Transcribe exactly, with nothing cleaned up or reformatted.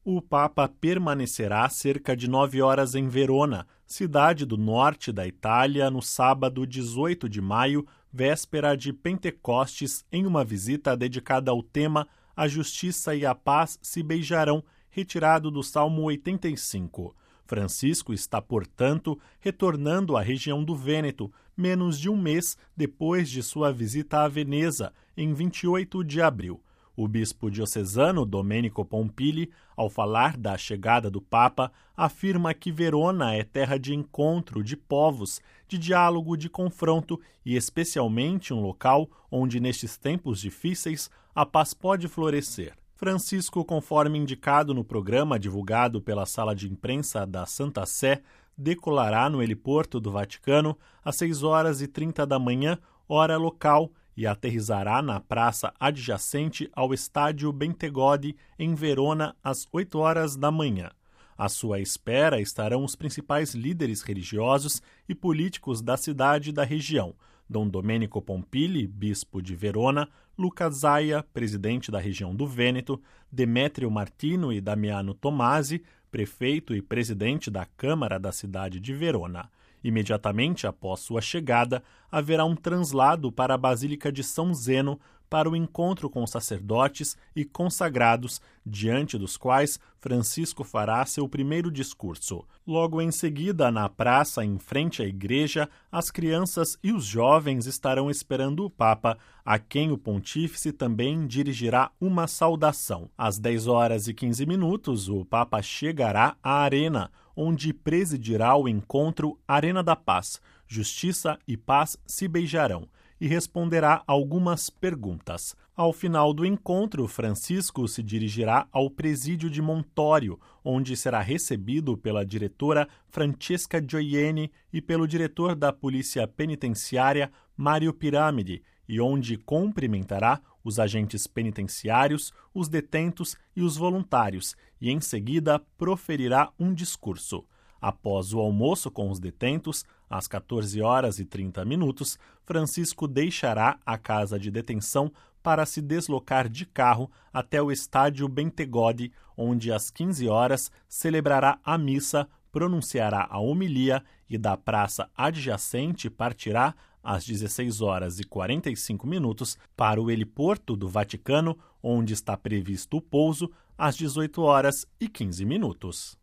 O Papa permanecerá cerca de nove horas em Verona, cidade do norte da Itália, no sábado dezoito de maio, véspera de Pentecostes, em uma visita dedicada ao tema A Justiça e a Paz se beijarão, retirado do Salmo oitenta e cinco. Francisco está, portanto, retornando à região do Vêneto, menos de um mês depois de sua visita a Veneza, em vinte e oito de abril. O bispo diocesano Domenico Pompili, ao falar da chegada do Papa, afirma que Verona é terra de encontro de povos, de diálogo, de confronto e especialmente um local onde, nestes tempos difíceis, a paz pode florescer. Francisco, conforme indicado no programa divulgado pela sala de imprensa da Santa Sé, decolará no heliporto do Vaticano às seis horas e trinta da manhã, hora local, e aterrissará na praça adjacente ao estádio Bentegodi, em Verona, às oito horas da manhã. À sua espera estarão os principais líderes religiosos e políticos da cidade e da região: Dom Domenico Pompili, bispo de Verona, Luca Zaia, presidente da região do Vêneto, Demetrio Martino e Damiano Tomasi, prefeito e presidente da Câmara da cidade de Verona. Imediatamente após sua chegada, haverá um translado para a Basílica de São Zeno para o encontro com sacerdotes e consagrados, diante dos quais Francisco fará seu primeiro discurso. Logo em seguida, na praça, em frente à igreja, as crianças e os jovens estarão esperando o Papa, a quem o pontífice também dirigirá uma saudação. Às dez horas e quinze minutos, o Papa chegará à Arena, onde presidirá o encontro Arena da Paz, Justiça e Paz se beijarão, e responderá algumas perguntas. Ao final do encontro, Francisco se dirigirá ao presídio de Montório, onde será recebido pela diretora Francesca Gioieni e pelo diretor da Polícia Penitenciária, Mário Piramidi, e onde cumprimentará os agentes penitenciários, os detentos e os voluntários, e em seguida proferirá um discurso. Após o almoço com os detentos, às quatorze horas e trinta minutos, Francisco deixará a casa de detenção para se deslocar de carro até o estádio Bentegodi, onde às quinze horas celebrará a missa, pronunciará a homilia e da praça adjacente partirá às dezesseis horas e quarenta e cinco minutos para o heliporto do Vaticano, onde está previsto o pouso às dezoito horas e quinze minutos.